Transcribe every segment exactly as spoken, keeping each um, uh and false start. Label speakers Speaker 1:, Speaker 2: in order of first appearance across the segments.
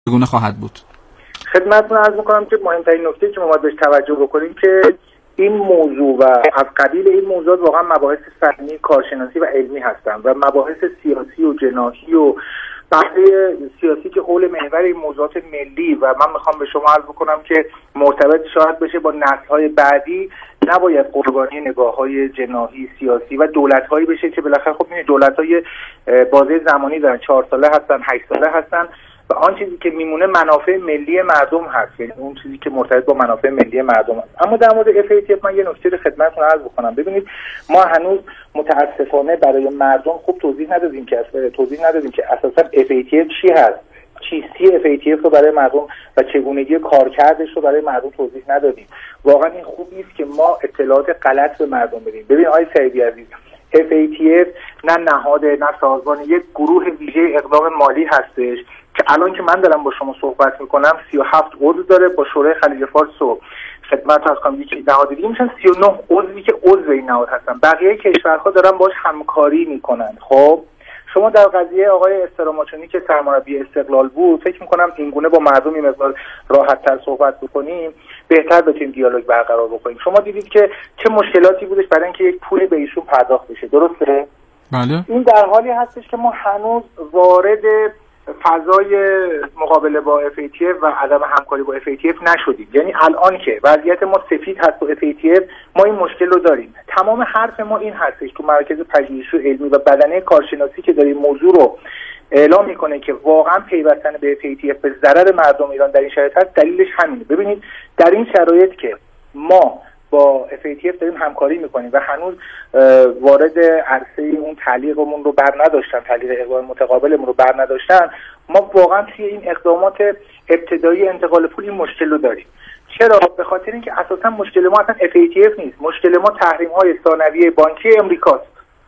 Speaker 1: چگونه خواهد بود؟
Speaker 2: خدمتتون عرض می‌کنم که مهمترین نکته که ما باید بهش توجه بکنیم که این موضوع و از قبیل این موضوع واقعا مباحث فنی، کارشناسی و علمی هستند و مباحث سیاسی و جناحی و بحث‌های سیاسی که حول محور این موضوعات ملی و من میخوام به شما عرض بکنم که مرتبط شاید بشه با نسل‌های بعدی، نباید قربانی نگاه‌های جناحی سیاسی و دولت‌هایی بشه که بالاخره خب این دولت‌های بازه زمانی دارن، چهار ساله هستن، هشت ساله هستن و آن چیزی که میمونه منافع ملی مردم هست، یعنی اون چیزی که مرتبط با منافع ملی مردم هست. اما در مورد اف ای تی اف من یه نکته رو خدمتتون عرض بکنم. ببینید ما هنوز متاسفانه برای مردم خوب توضیح ندادیم که توضیح ندادیم که اساسا اف ای تی اف چی هست، چیستی اف ای تی اف رو برای مردم و چگونگی کارکردش رو برای مردم توضیح ندادیم. واقعا این خوب نیست که ما اطلاعات غلط به مردم بدیم. ببین آقای سعیدی عزیز، اف ای تی اف نه نهاد نه سازمان، یک گروه ویژه اقدام مالی هستش که الان که من دارم با شما صحبت میکنم سی و هفت عضو داره. با شورای خلیج فارس و خدمت از کنم یکی نهاد دیگه میشن سی و نه عضوی که عضو این نهاد هستن. بقیه کشورها دارن باش همکاری میکنن. خب شما در قضیه آقای استراماچونی که سرمربی استقلال بود فکر میکنم اینگونه با مردم این مقدار راحت تر صحبت بکنیم، بهتر بتونیم دیالوگ برقرار بکنیم. شما دیدید که چه مشکلاتی بودش برای اینکه یک پول به ایشون پرداخت بشه، درسته؟
Speaker 1: بله.
Speaker 2: این در حالی هستش که ما هنوز وارد فضای مقابله با اف ای تی اف و عدم همکاری با اف ای تی اف نشدیم. یعنی الان که وضعیت ما سفید هست با اف ای تی اف ما این مشکل رو داریم. تمام حرف ما این هستش تو مرکز پژوهشی علمی و بدنه کارشناسی که داریم موضوع رو اعلام میکنه که واقعا پیوستن به اف ای تی اف به ضرر مردم ایران در این شرایط هست. دلیلش همینه. ببینید در این شرایط که ما با اف ای تی اف داریم همکاری میکنیم و هنوز وارد عرصه اون تعلیقمون رو بر نداشتن، تعلیق اقدام متقابلمون رو بر نداشتن، ما واقعا توی این اقدامات ابتدایی انتقال پول این مشکل رو داریم. چرا؟ به خاطر اینکه اساسا مشکل ما اصلا اف ای تی اف نیست. مشکل ما تحریم‌های ثانویه بانکی امریکاست.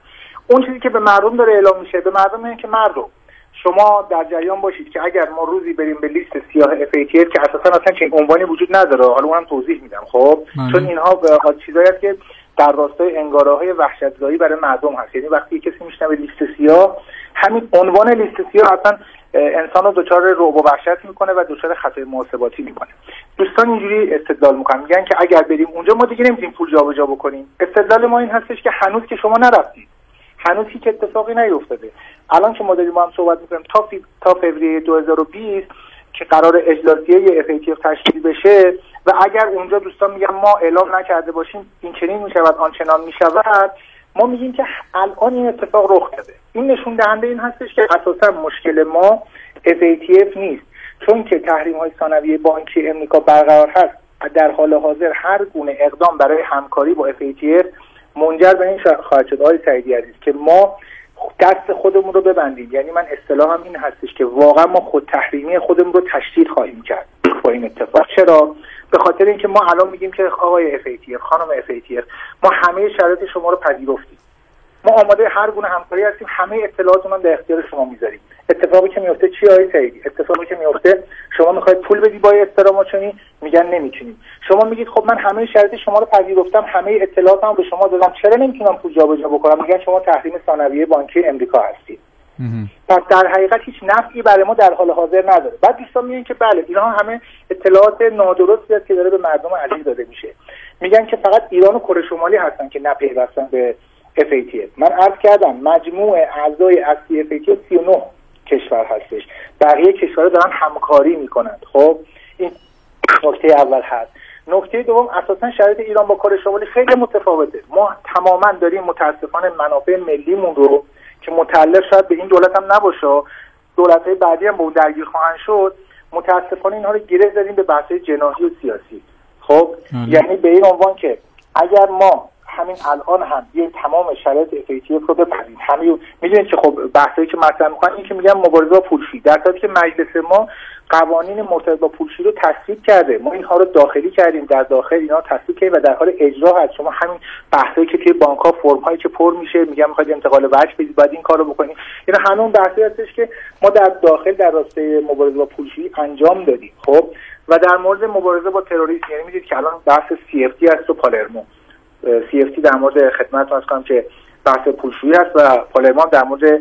Speaker 2: اون چیزی که به مردم داره اعلام میشه به مردم اینه که مردم شما در جریان باشید که اگر ما روزی بریم به لیست سیاه اف ای تی اف که اساسا اصلا چنین عنوانی وجود نداره، حالا اونم توضیح میدم. خب مم. چون اینها به چیزایی است که در راستای انگاره‌های وحشت‌زایی برای مردم هست. یعنی وقتی کسی میشنوه لیست سیاه، همین عنوان لیست سیاه اصلا انسان رو دچار رعب و وحشت میکنه و دچار خطر محاسباتی میکنه. دوستان اینجوری استدلال میکنن، میگن که اگر بریم اونجا ما دیگه نمیتونیم پول جابجا بکنیم. استدلال ما این هستش که هنوز که شما نرفتید، هنوز هیچ اتفاقی نیفتاده. الان که ما داریم با هم صحبت میکنیم تا فی... تا فوریه دو هزار و بیست که قرار اجلاسیه اف ای تی اف تشکیل بشه و اگر اونجا دوستان میگن ما اعلام نکرده باشیم این چنین میشود آن چنان میشود، ما میگیم که الان این اتفاق رخ داده. این نشون دهنده این هستش که اساسا مشکل ما اف ای تی اف نیست، چون که تحریم های ثانویه بانکی امریکا برقرار هست. در حال حاضر هر گونه اقدام برای همکاری با اف ای تی اف منجر به این خواهد شد آقای سعیدی عزیز که ما دست خودمون رو ببندیم. یعنی من اصطلاحم این هستش که واقعا ما خود تحریمی خودمون رو تشدید خواهیم کرد با این اتفاق. چرا؟ به خاطر اینکه ما الان میگیم که آقای اف ای تی اف، خانم اف ای تی اف، ما همه شرایط شما رو پذیرفتیم، ما آماده هر گونه همکاری هستیم، همه اطلاعاتمون رو در اختیار شما میذاریم. اتفاقی که میفته چی آقای سعیدی؟ اتفاقی که میفته شما میخواید پول بدی با استراماچونی، میگن نمیتونیم. شما میگید خب من همه شرایط شما رو پذیرفتم، همه اطلاعاتمو به شما دادم، چرا نمیتونم پول جابجا بکنم؟ میگن شما تحریم ثانویه بانکی امریکا هستید. پس در حقیقت هیچ نفعی برای ما در حال حاضر نداره. بعد دوستان میگن که بله ایران همه اطلاعات نادرستی است که داره به مردم عزیز داده میشه. میگن که فقط ایران و کره شمالی هستن که نپیوستن به اف ای تی اف. من عرض کردم مجموع اعضای اصلی اف ای تی اف سی و نه کشور هستش، بقیه کشورها دارن همکاری میکنند. خب این نکته اول هست. نکته دوم، اساسا شرایط ایران با کره شمالی خیلی متفاوته. ما تماما داریم متاسفانه منافع ملیمون رو که متعلق شاید به این دولت هم نباشه، دولت‌های بعدی هم با اون درگیر خواهند شد، متاسفانه اینها رو گره زدیم به بحث‌های جناحی و سیاسی. خب یعنی به این عنوان که اگر ما همین الان هم یه تمام شرایط اف ای تی اف رو بپذیریم، همین میدونید که خب بحثایی که مطرح می‌کنن این که میگن مبارزه با پولشویی، در حالی که مجلس ما قوانین مرتبط با پولشویی رو تصویب کرده، ما اینها رو داخلی کردیم، در داخل اینا تصویب کردیم و در حال اجرا هست. شما همین بحثایی که توی بانک‌ها فرم‌هایی که پر میشه میگن می‌خواید انتقال وجه بدید بعد این کارو بکنید، اینا همون بحثی هستش که ما در داخل در راستای مبارزه با پولشویی انجام دادیم. خب و در مورد مبارزه با تروریسم یعنی می‌دونید که الان بحث سی اف تی است و پالرمو سی اف تی در مورد خدمتتون هست کنم که بحث پولشویی هست و پارلمان در مورد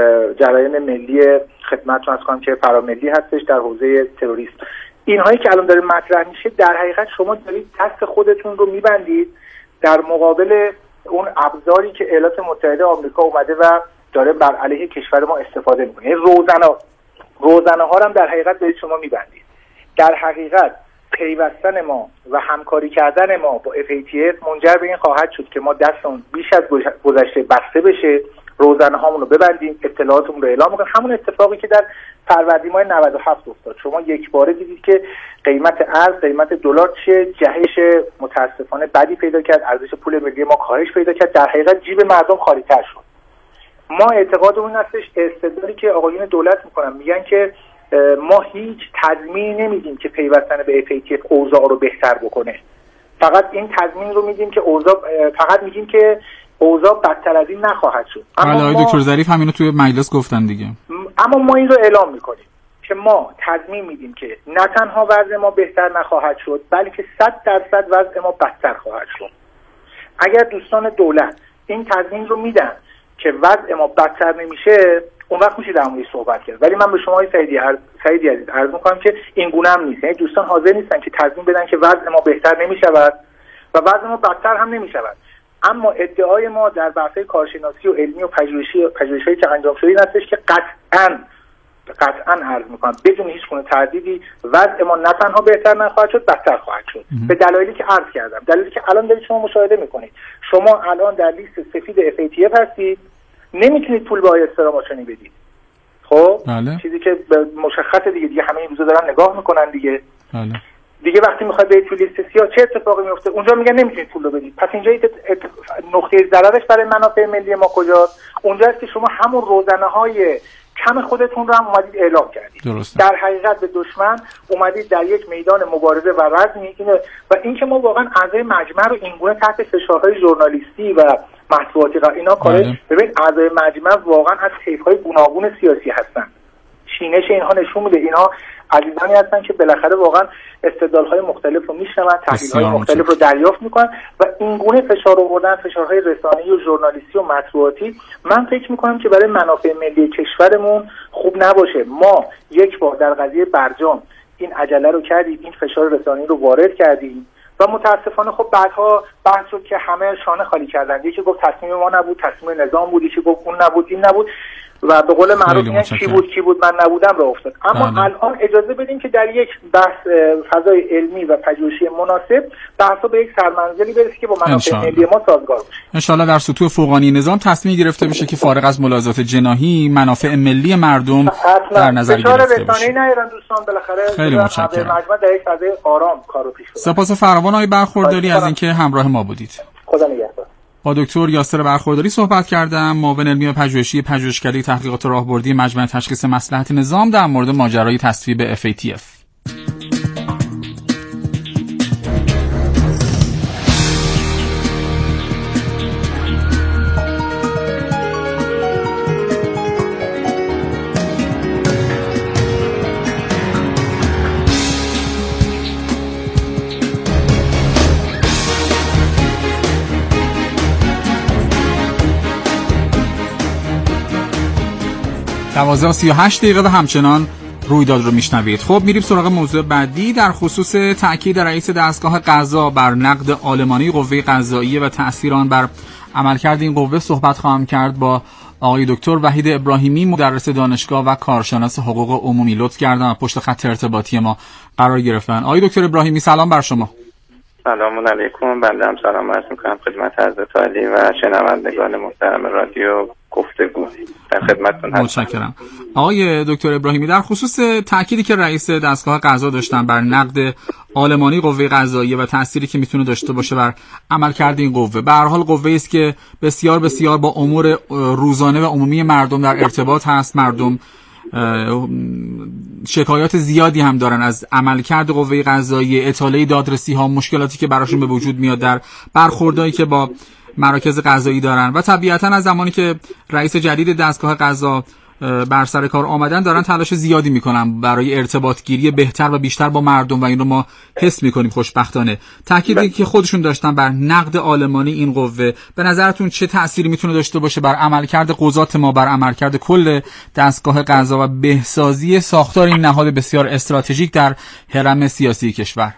Speaker 2: جریان ملی خدمتتون از کنم که فراملی هستش در حوزه تروریسم. اینهایی که الان داره مطرح میشه در حقیقت شما دارید دست خودتون رو میبندید در مقابل اون ابزاری که ایالات متحده آمریکا اومده و داره بر علیه کشور ما استفاده میکنه. روزنه روزنه ها هم در حقیقت دارید شما میبندید. در حقیقت پیوستن ما و همکاری کردن ما با اف ای تی اف منجر به این خواهد شد که ما دستمون بیش از گذشته بسته بشه، روزنه هامون رو ببندیم، اطلاعاتمون رو اعلام کنیم. همون اتفاقی که در فروردین ماه نود و هفت افتاد. شما یک باره دیدید که قیمت ارز، قیمت دلار چه جهش متاسفانه بدی پیدا کرد، ارزش پول ملی ما کاهش پیدا کرد، در حقیقت جیب مردم خالی‌تر شد. ما اعتقادمون هستش استدلالی که آقایون دولت میکنن میگن که ما هیچ تضمینی نمیدیم که پیوستن به اف ای تی اف اوضاع رو بهتر بکنه. فقط این تضمین رو میدیم که اوضاع فقط میگیم که اوضاع بدتر از این نخواهد شد.
Speaker 1: اما آقای دکتر ظریف همینو توی مجلس گفتن دیگه.
Speaker 2: اما ما این رو اعلام میکنیم که ما تضمین میدیم که نه تنها وضع ما بهتر نخواهد شد بلکه صد درصد وضع ما بدتر خواهد شد. اگر دوستان دولت این تضمین رو میدن که وضع ما بدتر نمیشه، اون وقت میشه در موردش صحبت کرد. ولی من به شما سعیدی عرض سعیدی عزیز عرض میکنم که این گونه هم نیست. یعنی دوستان حاضر نیستن که تضمین بدن که وضع ما بهتر نمیشود و وضع ما بدتر هم نمیشود. اما ادعای ما در بحث‌های کارشناسی و علمی و پژوهشی پژوهش‌هایی که انجام شده این هستش که قطعاً قطعاً عرض میکنم بدون هیچ گونه تردیدی وضع ما نه تنها بهتر نخواهد شد، بدتر خواهد شد. به دلایلی که عرض کردم، دلیلی که الان دارید شما مشاهده میکنید. شما الان در لیست سفید اف ای تی اف هستید، نمیتونید پول به آقای استراماچنی بدید. خب
Speaker 1: بله.
Speaker 2: چیزی که مشخصه دیگه دیگه همه این روزا دارن نگاه میکنن دیگه.
Speaker 1: بله.
Speaker 2: دیگه وقتی میخواد برید تو لیست سیاه چه اتفاقی میفته؟ اونجا میگن نمیتونید پول رو بدید. پس اینجا نقطه ضررش برای منافع ملی ما کجاست؟ اونجاست که شما همون روزنه‌های کم خودتون رو هم اومدید اعلام کردید.
Speaker 1: درسته.
Speaker 2: در حقیقت به دشمن اومدید در یک میدان مبارزه و رزمی اینه و اینکه ما واقعا اعضای مجمع رو اینگونه تحت فشارهای ژورنالیستی و مطبوعاتی قرار اینا کاره. ببین اعضای مجمع واقعا از طیف‌های گوناگون سیاسی هستن. چینش اینها نشون میده اینها عزیزانی هستن که بالاخره واقعا استدلال‌های مختلف رو میشنون، تحلیل‌های مختلف رو دریافت میکنن و این گونه فشار آوردن، فشارهای رسانه‌ای و ژورنالیستی و مطبوعاتی، من فکر میکنم که برای منافع ملی کشورمون خوب نباشه. ما یک بار در قضیه برجام این عجله رو کردیم، این فشار رسانه‌ای رو وارد کردیم و متاسفانه خب بعدها بحث شد که همه شانه خالی کردن. یکی گفت تصمیم ما نبود، تصمیم نظام بود، یکی گفت اون نبود، این نبود و به قول معروف میگن کی بود کی بود من نبودم را افتاد. اما بله. الان اجازه بدیم که در یک بحث فضای علمی و پژوهشی مناسب بحثا به یک سرمنزلی برسه که با منافع ملی ما سازگار باشه.
Speaker 1: ان شاءالله در سطوح فوقانی نظام تصمیم گرفته بشه که فارغ از ملاحظات جناحی منافع ملی مردم در نظر گرفته بشه.
Speaker 2: رسانه‌ای نیارن دوستان بالاخره.
Speaker 1: خیلی متشکرم.
Speaker 2: مجمع در یک فضای آرام کارو پیش ببره.
Speaker 1: سپاس فراوان آقای برخورداری از اینکه همراه ما بودید.
Speaker 2: خدا نگهدار.
Speaker 1: با دکتر یاسر برخورداری صحبت کردم، معاون علمی و پژوهشی پژوهشکده تحقیقات راهبردی مجمع تشخیص مصلحت نظام در مورد ماجرای تصویب اف ای تی اف. دوازده و سی و هشت دقیقه و همچنان رویداد رو میشنوید. خب میریم سراغ موضوع بعدی. در خصوص تأکید رئیس دستگاه قضا بر نقد آلمانی قوه قضاییه و تأثیر آن بر عملکرد این قوه صحبت خواهم کرد با آقای دکتر وحید ابراهیمی، مدرس دانشگاه و کارشناس حقوق عمومی. لطف کردن پشت خط ارتباطی ما قرار گرفتن. آقای دکتر ابراهیمی سلام بر شما.
Speaker 3: سلام علیکم. بنده هم سلام عرض می‌کنم خدمت حضرت عالی و شنوندگان محترم رادیو گفتگو. در خدمتتون هستم.
Speaker 1: متشکرم. آقای دکتر ابراهیمی در خصوص تأکیدی که رئیس دستگاه قضا داشتن بر نقد آلمانی قوه قضاییه و تأثیری که میتونه داشته باشه بر عملکرد این قوه، به هر حال قوه‌ای است که بسیار بسیار با امور روزانه و عمومی مردم در ارتباط هست. مردم شکایات زیادی هم دارن از عملکرد قوه قضاییه، اطاله دادرسی ها، مشکلاتی که براشون به وجود میاد در برخوردایی که با مراکز قضایی دارن و طبیعتاً از زمانی که رئیس جدید دستگاه قضا بر سر کار آمدن دارن تلاش زیادی میکنن برای ارتباط گیری بهتر و بیشتر با مردم و این رو ما حس میکنیم خوشبختانه. تأکیدی که خودشون داشتن بر نقد آلمانی این قوه، به نظرتون چه تأثیری میتونه داشته باشه بر عملکرد قضات ما، بر عملکرد کل دستگاه قضا و بهسازی ساختار این نهاد بسیار استراتژیک در هرم سیاسی کشور؟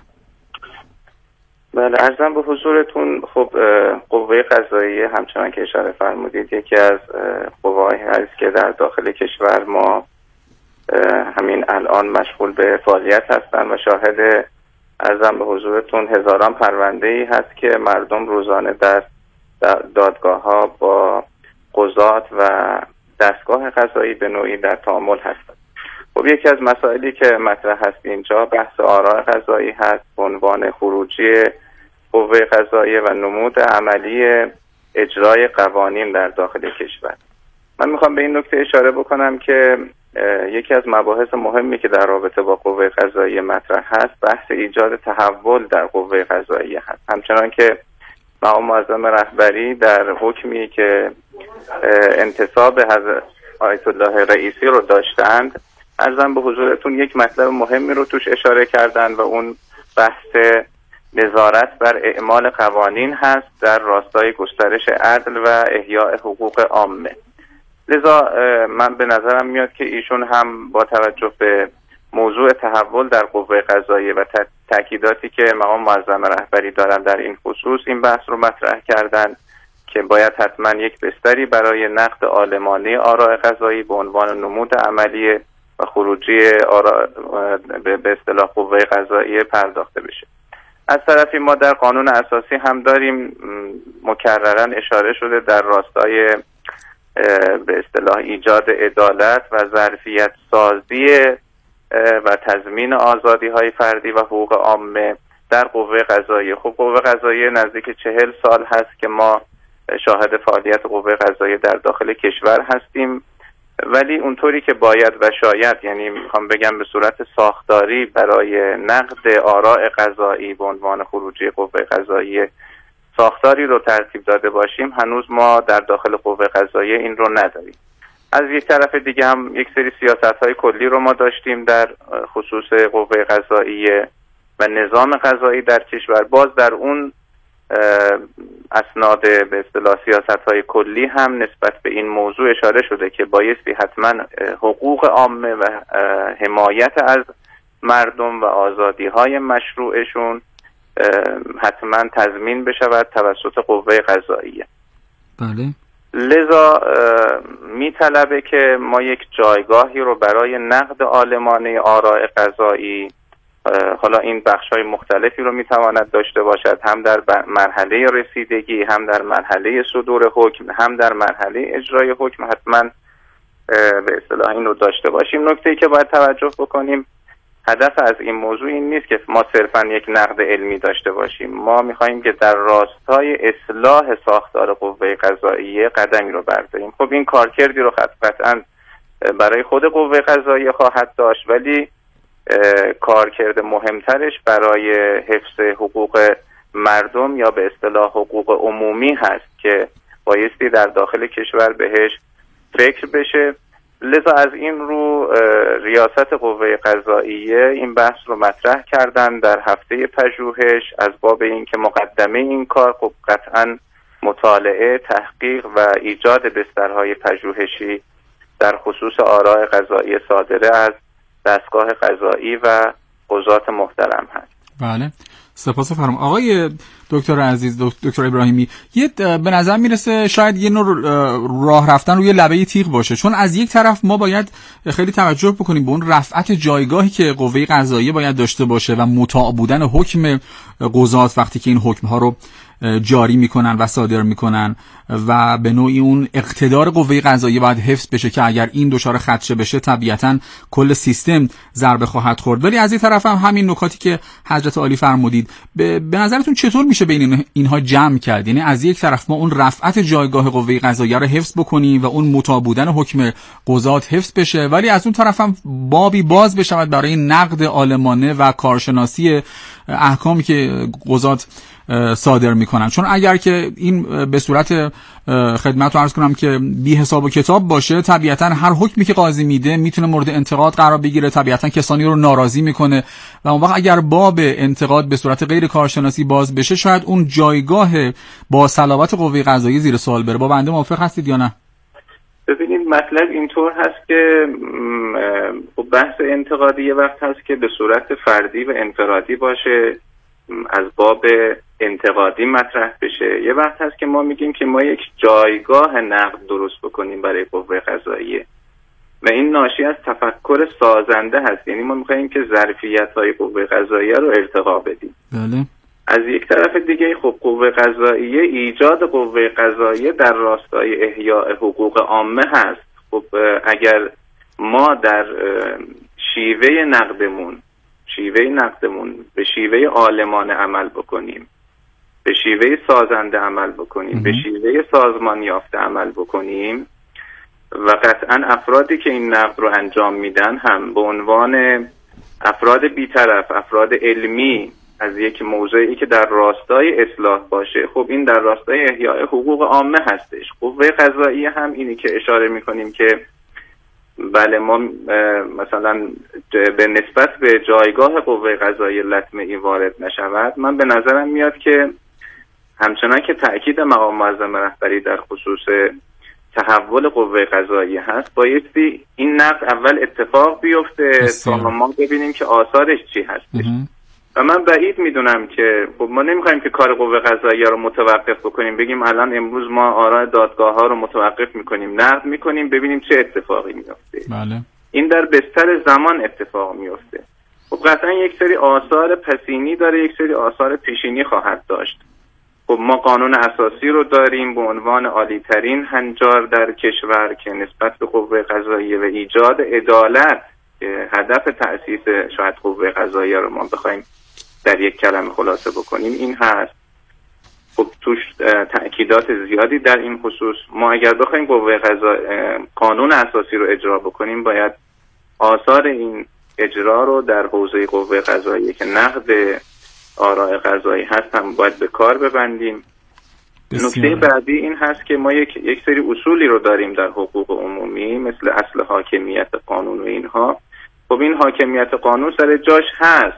Speaker 3: بله، عرضم به حضورتون. خب قوه قضاییه همچنان که اشاره فرمودید یکی از قوه‌هایی هست که در داخل کشور ما همین الان مشغول به فعالیت هستن و شاهد عرضم به حضورتون هزاران پرونده‌ای هست که مردم روزانه در دادگاه ها با قضات و دستگاه قضایی به نوعی در تعامل هستند. خب یکی از مسائلی که مطرح هست اینجا بحث آراء قضایی هست به عنوان خروجی قوه قضاییه و نمود عملی اجرای قوانین در داخل کشور. من میخوام به این نکته اشاره بکنم که یکی از مباحث مهمی که در رابطه با قوه قضاییه مطرح هست بحث ایجاد تحول در قوه قضاییه هست. همچنان که مقام معظم رهبری در حکمی که انتصاب حضرت آیت الله رئیسی رو داشتند، عرضم به حضورتون یک مطلب مهمی رو توش اشاره کردن و اون بحث نظارت بر اعمال قوانین هست در راستای گسترش عدل و احیاء حقوق عامه. لذا من به نظرم میاد که ایشون هم با توجه به موضوع تحول در قوه قضاییه و تأکیداتی که مقام معظم رهبری دارن در این خصوص این بحث رو مطرح کردن که باید حتما یک بستری برای نقد عالمانه آراء قضایی به عنوان نمود عملی و خروجی آراء به اصطلاح قوه قضاییه پرداخته بشه. از طرفی ما در قانون اساسی هم داریم مکرراً اشاره شده در راستای به اصطلاح ایجاد عدالت و ظرفیت سازی و تضمین آزادی های فردی و حقوق عامه در قوه قضاییه. خب قوه قضاییه نزدیک چهل سال هست که ما شاهد فعالیت قوه قضاییه در داخل کشور هستیم، ولی اونطوری که باید و شاید، یعنی میخوام بگم به صورت ساختاری برای نقد آراء قضایی به عنوان خروجی قوه قضاییه ساختاری رو ترتیب داده باشیم، هنوز ما در داخل قوه قضاییه این رو نداریم. از یک طرف دیگه هم یک سری سیاست‌های کلی رو ما داشتیم در خصوص قوه قضاییه و نظام قضایی در کشور. باز در اون اسناد به اصطلاح سیاست‌های کلی هم نسبت به این موضوع اشاره شده که بایستی حتما حقوق عامه و حمایت از مردم و آزادی‌های مشروعشون حتما تضمین بشود توسط قوه قضاییه.
Speaker 1: بله. لذا
Speaker 3: میطلبه که ما یک جایگاهی رو برای نقد عالمانه آراء قضایی، حالا این بخش‌های مختلفی رو میتواند داشته باشد، هم در مرحله رسیدگی، هم در مرحله صدور حکم، هم در مرحله اجرای حکم، حتما به اصطلاح این رو داشته باشیم. نکته‌ای که باید توجه بکنیم، هدف از این موضوع این نیست که ما صرفاً یک نقد علمی داشته باشیم. ما می‌خوایم که در راستای اصلاح ساختار قوه قضاییه قدمی رو برداریم. خب این کارکردی رو قطعاً برای خود قوه قضاییه خواهد داشت، ولی کارکرد مهمترش برای حفظ حقوق مردم یا به اصطلاح حقوق عمومی هست که بایستی در داخل کشور بهش فکر بشه. لذا از این رو ریاست قوه قضاییه این بحث رو مطرح کردن در هفته پژوهش از باب این که مقدمه این کار خب قطعاً مطالعه، تحقیق و ایجاد بسترهای پژوهشی در خصوص آراء قضایی صادره از دستگاه قضایی و قضات محترم هست.
Speaker 1: بله، سپاس فرم آقای دکتر عزیز، دکتر ابراهیمی. یه به نظر میرسه شاید یه نوع راه رفتن روی لبه تیغ باشه، چون از یک طرف ما باید خیلی توجه بکنیم به اون رفعت جایگاهی که قوه قضاییه باید داشته باشه و مطاع بودن حکم قضات وقتی که این حکم ها رو جاری میکنن و صادر میکنن و به نوعی اون اقتدار قوه قضاییه باید حفظ بشه که اگر این دچار خدشه بشه طبیعتاً کل سیستم ضربه خواهد خورد. ولی از این طرف هم همین نکاتی که حضرت عالی فرمودید به, به نظرتون چطور میشه بین اینها جمع کرد؟ یعنی از یک طرف ما اون رفعت جایگاه قوه قضاییه رو حفظ بکنیم و اون مطاع بودن حکم قضات حفظ بشه، ولی از اون طرف هم بابی باز بشود برای نقد عالمانه و کارشناسی احکامی که قضات صادر میکنن. چون اگر که این به صورت خدمت رو عرض کنم که بی حساب و کتاب باشه، طبیعتا هر حکمی که قاضی میده میتونه مورد انتقاد قرار بگیره، طبیعتا کسانی رو ناراضی میکنه و اون وقت اگر باب انتقاد به صورت غیر کارشناسی باز بشه، شاید اون جایگاه با صلابت قوه قضاییه زیر سوال بره. با بنده موافق هستید یا نه؟
Speaker 3: ببینید مطلب اینطور هست که بحث انتقادی یه وقت هست که به صورت فردی و انفرادی باشه، از باب انتقادی مطرح بشه. یه وقت هست که ما میگیم که ما یک جایگاه نقد درست بکنیم برای قوه قضاییه و این ناشی از تفکر سازنده هست. یعنی ما میخواییم که ظرفیت‌های قوه قضاییه رو ارتقا بدیم.
Speaker 1: بله.
Speaker 3: از یک طرف دیگه خب قوه قضاییه، ایجاد قوه قضاییه در راستای احیاء حقوق عامه هست. خب اگر ما در شیوه نقدمون شیوه نقدمون به شیوه عالمانه عمل بکنیم، به شیوه سازنده عمل بکنیم، به شیوه سازمان یافته عمل بکنیم و قطعا افرادی که این نقد رو انجام میدن هم به عنوان افراد بی‌طرف، افراد علمی از یک موضوعی که در راستای اصلاح باشه، خب این در راستای احیاء حقوق عامه هستش. قوه قضاییه هم اینی که اشاره میکنیم که بله ما مثلا به نسبت به جایگاه قوه قضاییه لطمه‌ای وارد نشود. من به نظرم میاد که همچنان که تأکید مقام معظم رهبری در خصوص تحول قوه قضاییه هست، بایستی این نقد اول اتفاق بیفته تا ما ببینیم که آثارش چی هستش. و من بعید میدونم که خب ما نمیخوایم که کار قوه قضاییه رو متوقف بکنیم، بگیم الان امروز ما آراء دادگاه ها رو متوقف میکنیم، نقد میکنیم ببینیم چه اتفاقی میفته.
Speaker 1: بله.
Speaker 3: این در بستر زمان اتفاق میفته. خب قطعا یک سری آثار پسینی داره، یک سری آثار پیشینی خواهد داشت. خب ما قانون اساسی رو داریم به عنوان عالی ترین هنجار در کشور که نسبت به قوه قضاییه و ایجاد عدالت که هدف تأسیس شاید قوه قضاییه رو ما بخوایم در یک کلمه خلاصه بکنیم این هست. خب توش تأکیدات زیادی در این خصوص. ما اگر بخوایم قوه قضاییه قانون اساسی رو اجرا بکنیم، باید آثار این اجرا رو در حوزه قوه قضاییه که نقد آراء قضایی هست هم باید به کار ببندیم. نکته بعدی این هست که ما یک یک سری اصولی رو داریم در حقوق عمومی مثل اصل حاکمیت قانون و اینها. خب این حاکمیت قانون سر جاش هست.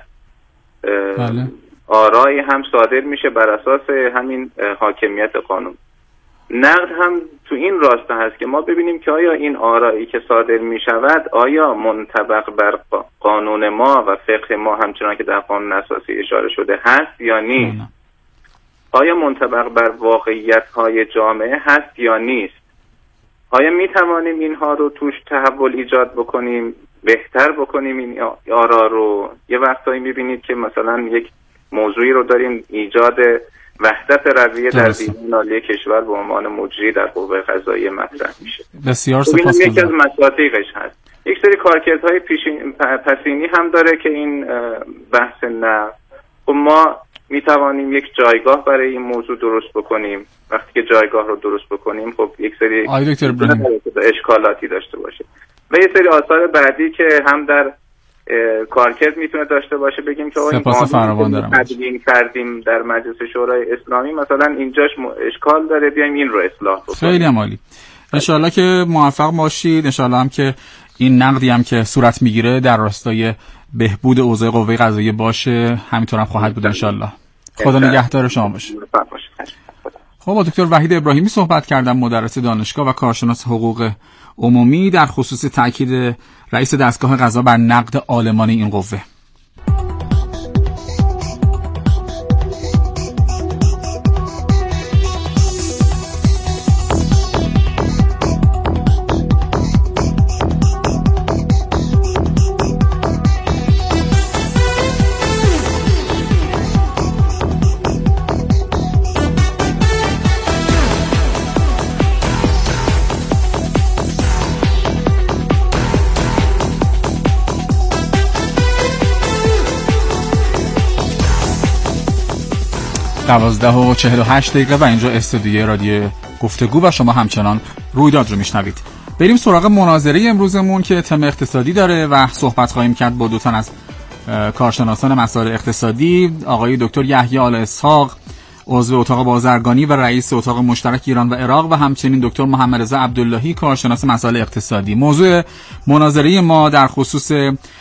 Speaker 1: بله.
Speaker 3: آرایی هم صادر میشه بر اساس همین حاکمیت قانون. نقد هم تو این راسته هست که ما ببینیم که آیا این آرایی که صادر میشود آیا منطبق بر قانون ما و فقه ما همچنان که در قانون اساسی اشاره شده هست یا نیست؟ نه. آیا منطبق بر واقعیت های جامعه هست یا نیست؟ آیا می توانیم اینها رو توش تحول ایجاد بکنیم، بهتر بکنیم این آرا رو؟ یه وقتایی می بینید که مثلا یک موضوعی رو داریم، ایجاد وحدت رویه در دیوان عالی کشور به عنوان مجری در قوه قضاییه مطرح میشه.
Speaker 1: بسیار سپاسگزارم.
Speaker 3: این یکی از مصادیقش هست. یک سری کارکردهای پسینی هم داره که این بحث نه. خب ما می توانیم یک جایگاه برای این موضوع درست بکنیم. وقتی که جایگاه رو درست بکنیم خب یک سری اشکالاتی داشته باشه و یک سری آثار بعدی که هم در کارکرد میتونه داشته باشه، بگیم که این قانون تدوین کردیم در مجلس شورای اسلامی مثلا اینجاش اشکال داره، بیایم این رو اصلاح بکنیم.
Speaker 1: خیلی عالی. انشالله که موفق باشید. انشالله هم که این نقدی هم که صورت میگیره در راستای بهبود اوضاع قوه قضاییه باشه، همینطور هم خواهد بود انشالله. خدا نگهدار شما باشه. خب با دکتر وحید ابراهیمی صحبت کردم، مدرس دانشگاه و کارشناس حقوق عمومی، در خصوص تاکید رئیس دستگاه قضا بر نقد عالمانه این قوه. دوازده و چهل و هشت دقیقه و اینجا استودیوی رادیو گفتگو و شما همچنان رویداد رو میشنوید. بریم سراغ مناظره امروزمون که تم اقتصادی داره و صحبت خواهیم کرد با دو تن از کارشناسان مسائل اقتصادی، آقای دکتر یحیی آل اسحاق عضو اتاق بازرگانی و رئیس اتاق مشترک ایران و عراق و همچنین دکتر محمد رضا عبداللهی کارشناس مسائل اقتصادی. موضوع مناظره ما در خصوص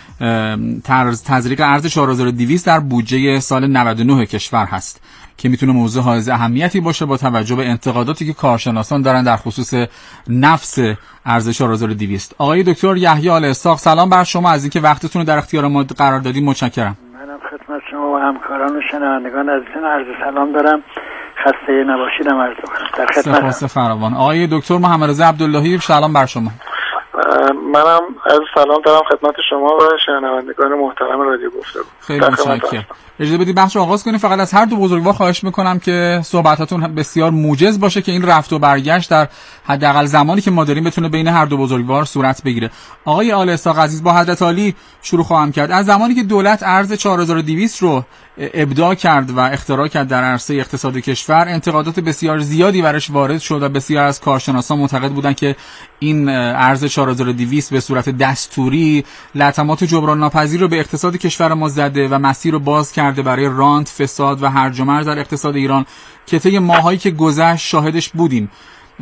Speaker 1: تزریق ارز چهار هزار و دویست در بودجه سال نود و نه کشور هست که میتونه موضوع حائز اهمیتی باشه با توجه به انتقاداتی که کارشناسان دارن در خصوص نفس ارز چهار هزار و دویست. آقای دکتر یحیی آل اسحاق، سلام بر شما. از اینکه وقتتون رو در اختیار ما قرار دادید متشکرم.
Speaker 4: منم خدمت شما و همکاران و شنوندگان عزیزتون عرض سلام دارم. خسته نباشیدم عرض کنم. در خدمت.
Speaker 1: سپاس فراوان. آقای دکتر محمد رضا عبداللهی، سلام بر شما.
Speaker 5: منم از سلام دارم خدمت شما و شنوندگان محترم رادیو گفتگو.
Speaker 1: خیلی متشکرم. اجازه بدید بحث رو آغاز کنیم. فقط از هر دو بزرگوار خواهش میکنم که صحبتاتون بسیار موجز باشه که این رفت و برگشت در حداقل زمانی که ما داریم بتونه بین هر دو بزرگوار صورت بگیره. آقای آل اسحاق عزیز، با حضرت عالی شروع خواهم کرد. از زمانی که دولت ارز چهار هزار و دویست رو ابداع کرد و اختراع کرد در عرصه اقتصاد کشور، انتقادات بسیار زیادی برش وارد شد و بسیار از کارشناسان معتقد بودند که این ارز چهار هزار و دویست به صورت دستوری لطمات جبران ناپذیر رو به اقتصاد کشور ما زده و مسیر رو باز کرده برای رانت، فساد و هرج و مرج در اقتصاد ایران که طی ماهایی که گذشت شاهدش بودیم.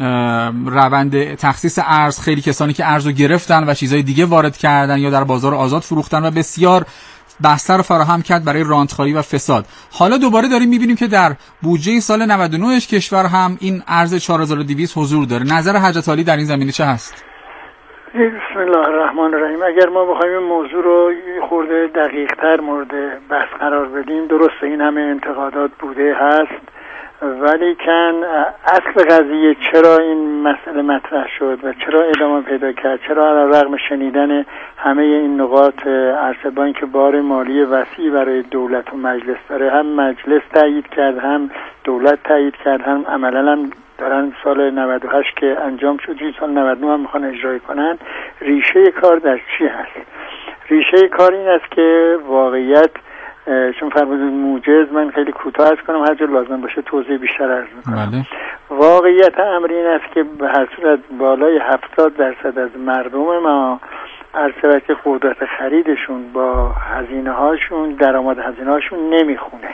Speaker 1: روند تخصیص ارز، خیلی کسانی که ارز رو گرفتن و چیزهای دیگه وارد کردن یا در بازار آزاد فروختن و بسیار بستر رو فراهم کرد برای رانتخواری و فساد. حالا دوباره داریم میبینیم که در بودجه سال نود و نه کشور هم این ارز چهار هزار و دویست حضور داره. نظر حضرت عالی در این زمینه چه هست؟
Speaker 4: بسم الله الرحمن الرحیم. اگر ما بخوایم این موضوع رو خورده دقیق تر مورد بحث قرار بدیم، درسته این همه انتقادات بوده هست، ولی کن اصل قضیه چرا این مسئله مطرح شد و چرا ادامه پیدا کرد، چرا علیرغم شنیدن همه این نقاط عرصه بانک که بار مالی وسیعی برای دولت و مجلس داره، هم مجلس تایید کرد، هم دولت تایید کرد، هم عملا هم دارن سال نود و هشت که انجام شد سال نود و نه هم میخوان اجرای کنن. ریشه کار در چی هست؟ ریشه کار این است که واقعیت، چون فرمودید موجز، من خیلی کوتاه عرض کنم، هر جا لازم باشه توضیح بیشتر عرض میکنم.
Speaker 1: بله.
Speaker 4: واقعیت امر این است که به هر صورت بالای هفتاد درصد از مردم ما عرض که قدرت خریدشون با هزینه هاشون، درآمد هزینه هاشون نمیخونه.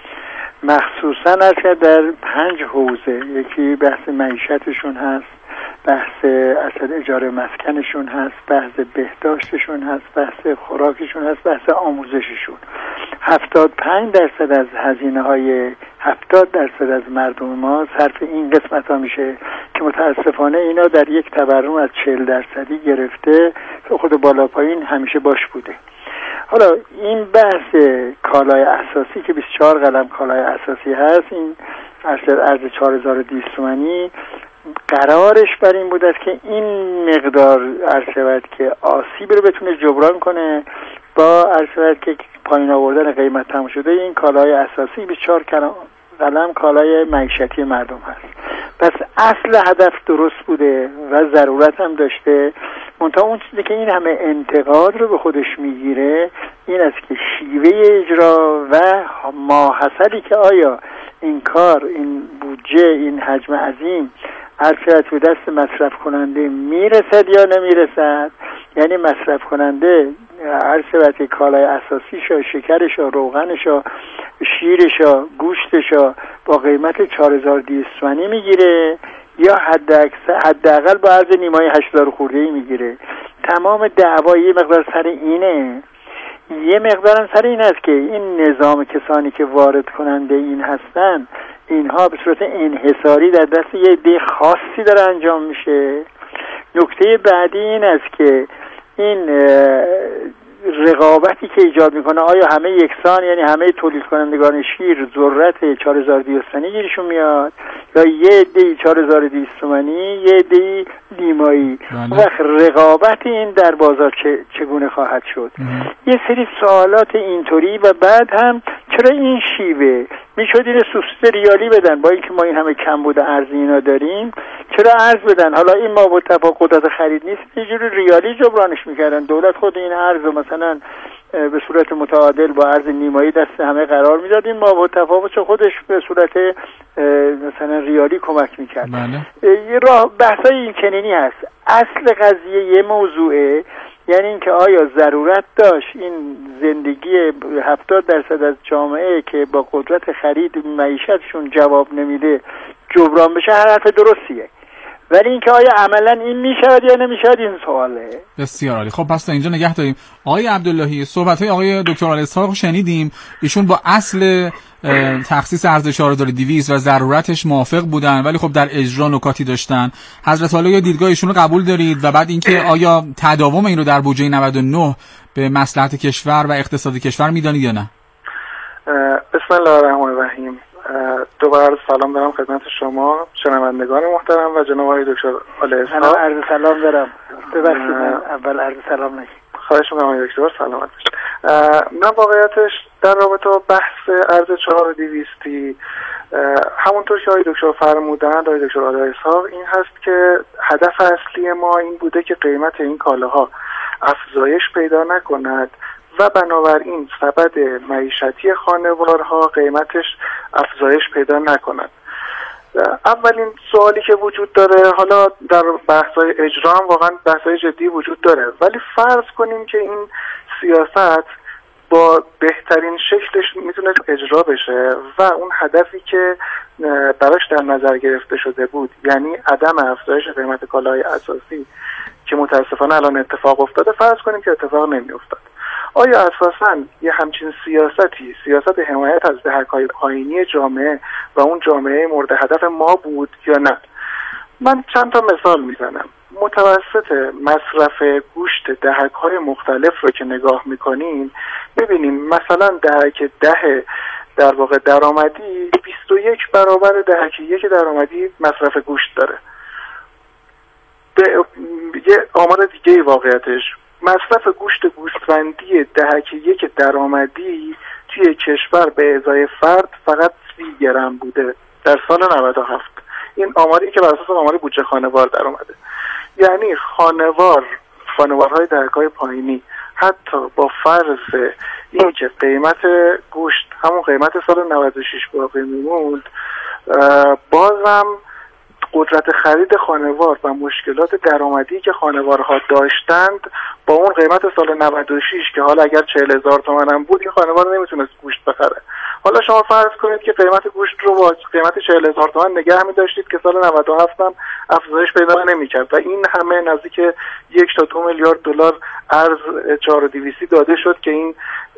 Speaker 4: مخصوصا از در پنج حوزه، یکی بحث معیشتشون هست، بحث اصل اجاره مسکنشون هست، بحث بهداشتشون هست، بحث خوراکشون هست، بحث آموزششون. هفتاد و پنج درصد از هزینه های هفتاد درصد از مردم ما صرف این قسمت ها میشه که متاسفانه اینا در یک تورم از چهل درصدی گرفته که خود بالا پایین همیشه باش بوده. حالا این بحث کالای اساسی که بیست و چهار قلم کالای اساسی هست، این ارز چهار هزار و دویست تومانی قرارش بر این بود است که این مقدار عرض شود که آسیب رو بتونه جبران کنه با عرض شود که پایین آوردن قیمت تمام شده این کالای اساسی. بیست و چهار قلم کالای معیشتی مردم هست. پس اصل هدف درست بوده و ضرورت هم داشته. منتها اون چیزی که این همه انتقاد رو به خودش میگیره این است که شیوه اجرا و ماحصلی که آیا این کار، این بودجه، این حجم عظیم عرض به دست مصرف کننده میرسد یا نمیرسد. یعنی مصرف کننده عرض به کالای اساسیش، شکرش، روغنش، شیرش، گوشتش با قیمت چهار هزار و دویست تومانی میگیره یا حداقل با عرض نیمای هشت هزار خورده ای میگیره. تمام دعوا یه مقدار سر اینه. یه مقدارم سر این است که این نظام کسانی که وارد کننده این هستن، اینها به صورت انحصاری در دست یه عده خاصی داره انجام میشه. نکته بعدی این است که این رقابتی که ایجاد میکنه، آیا همه یکسان، یعنی همه تولید کنندگان شیر ذرت چهار هزار و دویست تومانی گیرشون میاد یا یه عده چهار هزار و دویست تومانی، یه عده نیمایی؟ وقت رقابت این در بازار چه، چگونه خواهد شد؟ یه سری سوالات اینطوری. و بعد هم چرا این شیوه میشد این سوبسید ریالی بدن با اینکه ما این همه کمبود ارزی اینا داریم؟ چرا ارز بدن؟ حالا این ما با قدرت خرید نیست، یه جوری ریالی جبرانش میکردن. دولت خود این ارز رو مثلا به صورت متعادل با ارز نیمایی دست همه قرار میداد، این ما با تفاوت خودش به صورت مثلا ریالی کمک میکرد.
Speaker 1: بله.
Speaker 4: یه راه بحثای این چنینی هست. اصل قضیه یه موضوعه یعنی اینکه آیا ضرورت داشت این زندگی هفتاد درصد از جامعه که با قدرت خرید معیشتشون جواب نمیده جبران بشه؟ هر حرف درستیه، ولی اینکه آیا عملا این میشود یا نمیشود این سواله.
Speaker 1: بسیار عالی. خب پس تا اینجا نگه داریم. آقای عبداللهی، صحبت‌های آقای دکتر آل‌اسحاق شنیدیم. ایشون با اصل تخصیص ارز چهار هزار و دویست و ضرورتش موافق بودن، ولی خب در اجرا نکاتی داشتن. حضرت عالی دیدگاه ایشون رو قبول دارید؟ و بعد اینکه آیا تداوم این رو در بودجه نود و نه به مصلحت کشور و اقتصاد کشور میدانید یا نه؟
Speaker 5: بسم الله الرحمن الرحیم. دوباره سلام دارم خدمت شما شنوندگان محترم و جناب آقای دکتر آل‌اسحاق.
Speaker 4: عرض سلام دارم. ببخشید من اول عرض سلام نگیم.
Speaker 5: خواهش می‌کنم آقای دکتر، سلامت باشید. من واقعیتش در رابطه با بحث ارز چهار و دویستی همونطور که آقای دکتر فرمودن، آقای دکتر آل‌اسحاق، این هست که هدف اصلی ما این بوده که قیمت این کالاها افزایش پیدا نکند و بنابراین سبد معیشتی خانوارها قیمتش افزایش پیدا نکند. اولین سوالی که وجود داره، حالا در بحث‌های اجرا هم واقعا بحث‌های جدی وجود داره، ولی فرض کنیم که این سیاست با بهترین شکلش میتونه اجرا بشه و اون هدفی که براش در نظر گرفته شده بود، یعنی عدم افزایش قیمت کالاهای اساسی که متاسفانه الان اتفاق افتاده، فرض کنیم که اتفاق نمی‌افتاد. آیا اساساً یه همچین سیاستی، سیاست حمایت از دهک‌های پایینی جامعه و اون جامعه مورد هدف ما بود یا نه؟ من چند تا مثال میزنم. متوسط مصرف گوشت دهک‌های مختلف رو که نگاه میکنیم ببینیم مثلا دهک ده در واقع درآمدی بیست و یک برابر دهک یک درآمدی مصرف گوشت داره. به یه آمار دیگه واقعیتش مصرف گوشت گوسفندی دهک یک درآمدی توی کشور به ازای فرد فقط سی گرم بوده در سال نود و هفت. این آماری که بر اساس آمار بودجه خانوار در اومده. یعنی خانوار خانوارهای دهک‌های پایینی حتی با فرض این که قیمت گوشت همون قیمت سال نود و شش باقی میموند، بازم قدرت خرید خانوار و مشکلات درآمدی که خانوارها داشتند با اون قیمت سال نود و شش که حالا اگر چهل هزار تومان هم بود این خانوار نمیتونست گوشت بخره. حالا شما فرض کنید که قیمت گوشت رو با قیمت چهل هزار تومان نگه می داشتید که سال نود و هفت هم افزایش پیدا نمی‌کرد و این همه نزدیک یک تا دو میلیارد دلار ارز چهار و دویستی داده شد که این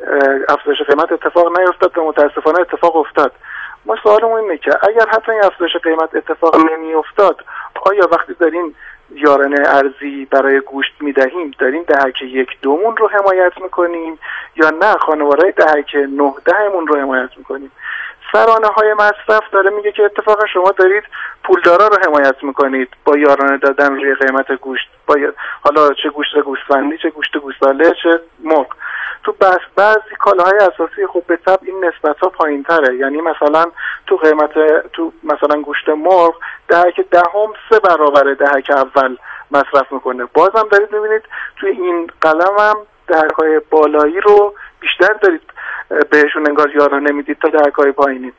Speaker 5: افزایش قیمت اتفاق نیفتاد و متاسفانه اتفاق افتاد. ما سوالمون اینه که اگر حتی این افزایش قیمت اتفاق نمی‌افتاد، آیا وقتی دارین یارانه ارزی برای گوشت میدهیم داریم دهک یک دومون رو حمایت میکنیم یا نه خانوارهای دهک نه دهمون رو حمایت میکنیم؟ سرانه های مصرف داره میگه که اتفاقا شما دارید پولدارا رو حمایت میکنید با یارانه دادن روی قیمت گوشت، با حالا چه گوشت گوسفندی چه گوشت گوساله چه مرغ. تو بس بعضی کالاهای اساسی خب به طبع این نسبت‌ها پایین‌تره، یعنی مثلا تو قیمت تو مثلا گوشت مرغ دهک دهم سه برابر دهک اول مصرف میکنه. بازم دارید میبینید توی این قلم هم دهک‌های بالایی رو بیشتر دارید بهشون انگار یارانه میدید تا دهک‌های پایینی،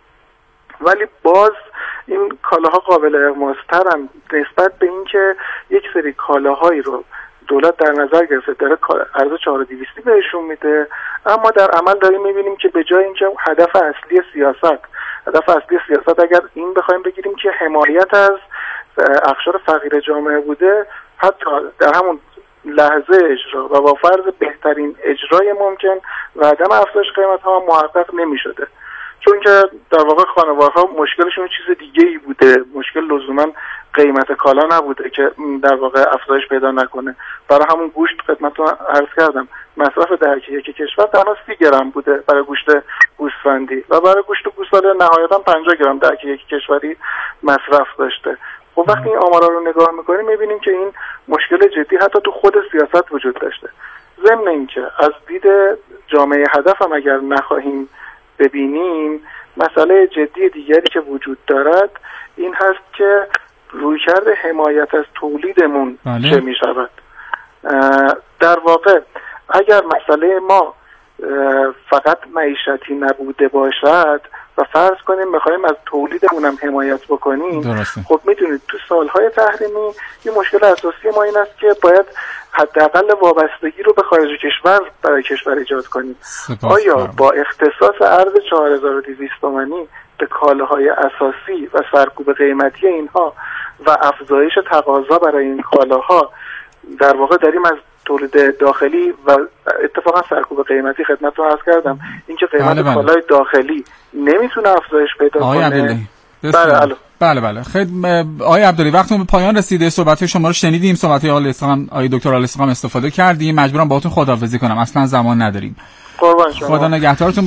Speaker 5: ولی باز این کالاها قابل اغماض‌ترن نسبت به اینکه یک سری کالاهایی رو دولت در نظر گرفته داره ارز چهار و دویستی بهشون میده، اما در عمل داریم میبینیم که به جای اینکه هدف اصلی سیاست هدف اصلی سیاست اگر این بخوایم بگیریم که حمایت از اقشار فقیر جامعه بوده، حتی در همون لحظه اجرا و با فرض بهترین اجرای ممکن و عدم افزایش قیمت ها محقق نمیشده، چون که در واقع خانوارها مشکلشون چیز دیگه ای بوده، مشکل لزوما قیمت کالا نبوده که در واقع افزایش پیدا نکنه. برای همون گوشت خدمتتون عرض کردم مصرف دهک یک کشور تنها سی گرم بوده برای گوشت گوسفندی و برای گوشت گوساله نهایتا پنجاه گرم دهک یک کشوری مصرف داشته. خب وقتی این آمارا رو نگاه میکنیم میبینیم که این مشکل جدی حتی تو خود سیاست وجود داشته. ضمن اینکه از دید جامعه هدف هم اگر نخواهیم ببینیم، مسئله جدی دیگری که وجود دارد این هست که رویکرد حمایت از تولیدمون بله. چه می شود؟ در واقع اگر مسئله ما فقط معیشتی نبوده باشد، و فرض کنیم بخوایم از تولیدمون هم حمایت بکنیم،
Speaker 1: درسته.
Speaker 5: خب میدونید تو سالهای تحریمی یه مشکل اساسی ما این است که باید حداقل وابستگی رو به خارج کشور برای کشور ایجاد کنیم. آیا با اختصاص ارز چهار هزار و دویست تومانی به کالاهای اساسی و سرکوب قیمتی اینها و افزایش تقاضا برای این کالاها در واقع داریم از تولید داخلی و اتفاقا سرکوب قیمتی خدمتتون عرض کردم اینکه قیمت
Speaker 1: بله بله.
Speaker 5: کالای داخلی نمیتونه افزایش پیدا کنه.
Speaker 1: عبداللهی
Speaker 5: بله
Speaker 1: بله بله خیلی آقای عبداللهی وقتمون به پایان رسیده، صحبت شما رو شنیدیم، صحبت آقای الاستقام آقای دکتر الاستقام استفاده کردیم، مجبورم باهاتون خداحافظی کنم، اصلا زمان نداریم.
Speaker 5: قربان شما.
Speaker 1: خدا نگهدارتون.